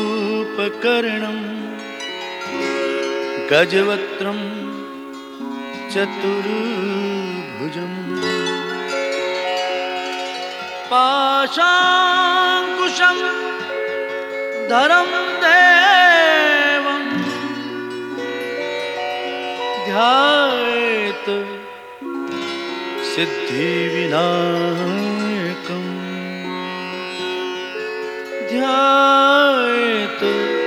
रूपकर्णं गजवक्त्रं चतुर्भुजं पाशाङ्कुशं धरं देवं ध्यायेत् सिद्धिविनायकं ध्यायेत्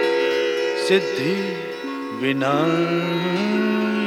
सिद्धिविनायकम्।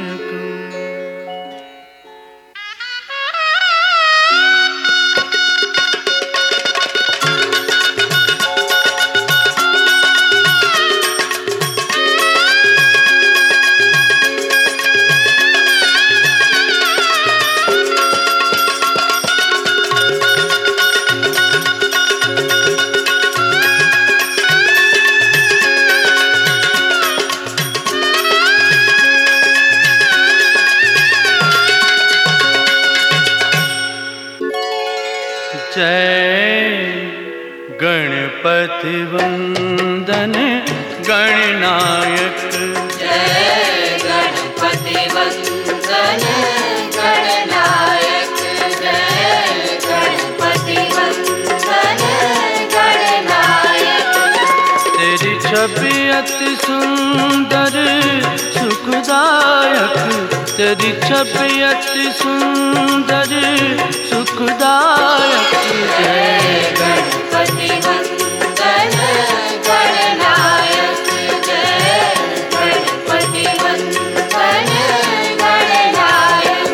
जय गणपति वंदन गणनायक, जय गणपति वंदन गणनायक, जय गणपति वंदन गणनायक। तेरी छवि अति सुंदर सुखदायक, तेरी छवि अति सुंदर सुखदायक। जय गणपति वंदन गणनायक, जय गणपति वंदन गणनायक।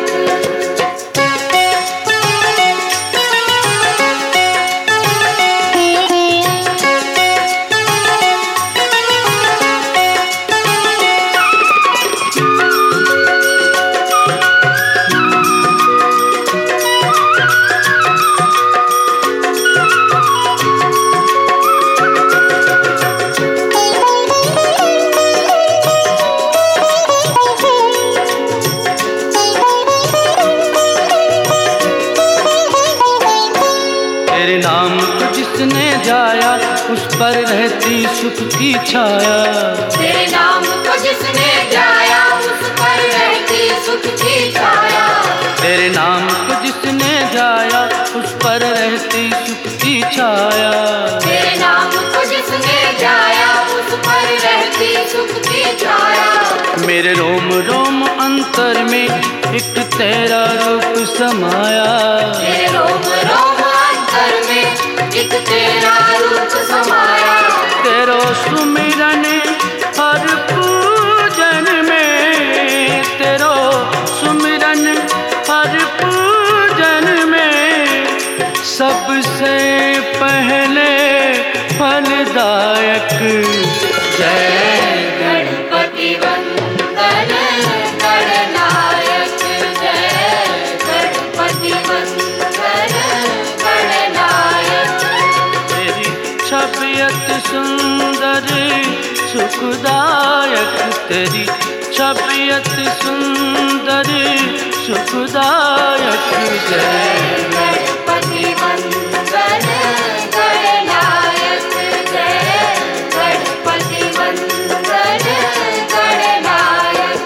तेरे नाम को जिसने जाया उस पर रहती सुख की छाया, तेरे नाम को जिसने जाया उस पर रहती सुख की छाया, तेरे नाम को जिसने जाया उस पर रहती सुख की छाया। तेरे नाम को जिसने जाया उस पर रहती सुख की छाया। मेरे रोम रोम अंतर में एक तेरा रूप समाया, मेरे रोम रोम अंतर में एक तेरा रूप समाया। तेरो सुमिरन हर पूजन में, तेरो सुमिरन हर पूजन में सबसे पहले फलदायक। जय गणपति वंदन गणनायक, जय गणपति वंदन गणनायक। तेरी छवि अति सुंदर सुखदायक, तेरी छवि अति सुंदर सुखदायक। जय गणपति वंदन गणनायक, जय गणपति वंदन गणनायक।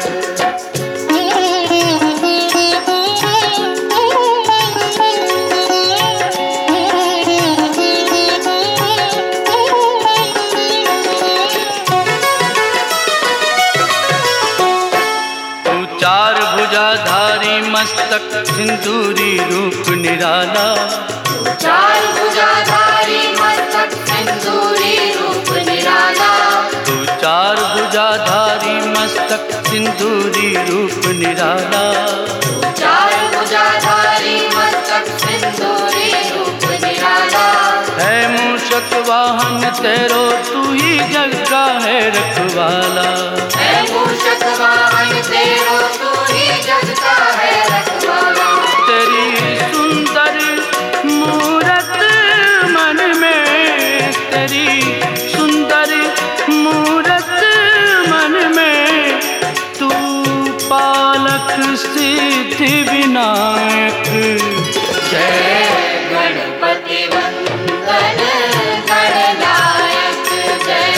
चार भुजाधारी मस्तक सिंदूरी रूप निराला, चार भुजाधारी मस्तक सिंदूरी रूप निराला, तू चार भुजाधारी मस्तक सिंदूरी रूप निराला। चार भुजाधारी मस्तक सिंदूरी रूप निराला। है मूषक वाहन तेरो तू ही जग का है रखवाला, है मूषक वाहन तेरो तू ही जग का है रखवाला। तेरी सुंदर मूरत मन में, तेरी सुंदर मूरत मन में तू पालक सिद्धि विनायक। जय गणपति वंदन गणनायक, जय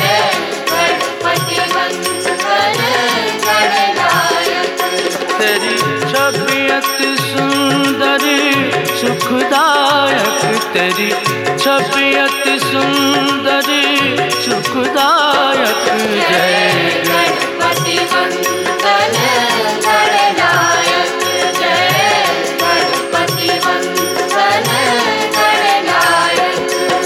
तेरी छवि अति सुंदर सुखदायक। जय गणपति वंदन गणनायक, जय गणपति वंदन गणनायक।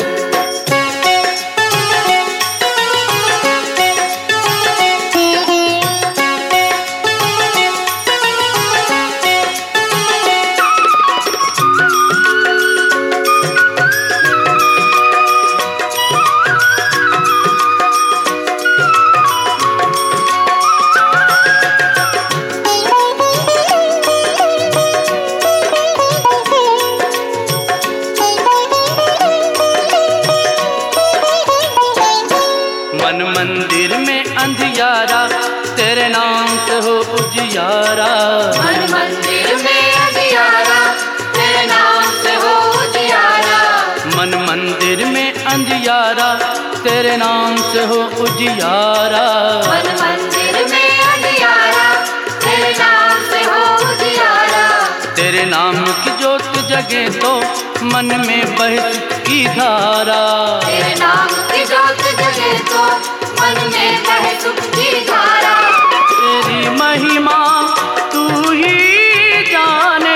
मन मंदिर में अंधियारा तेरे नाम से हो उजियारा। मन मंदिर में अंधियारा तेरे नाम से हो उजियारा। मन मंदिर में अंधियारा तेरे नाम से हो उजियारा। मन मंदिर में अंधियारा तेरे नाम से हो उजियारा। तेरे नाम की ज्योत जगे तो मन में बहे की धारा। तेरे नाम की ज्योत जगे तो मन में बहे सुख की धारा। तेरी महिमा तू ही जाने,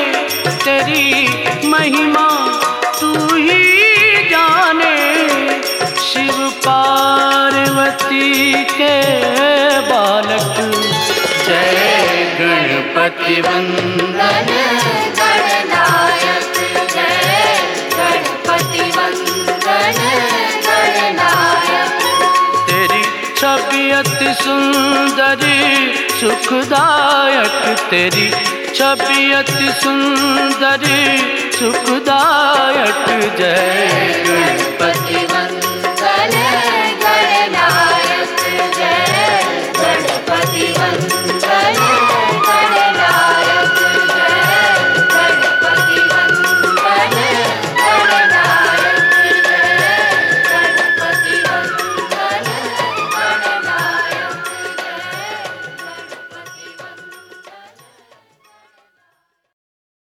तेरी महिमा तू ही जाने। शिव पार्वती के बालक, जय गणपति वंदन गणनायक, जय गणपति वंदन गणनायक। तेरी छवि अति सुंदर सुखदायक। तेरी छवि अति सुंदर सुखदायक। जय गणपति वंदन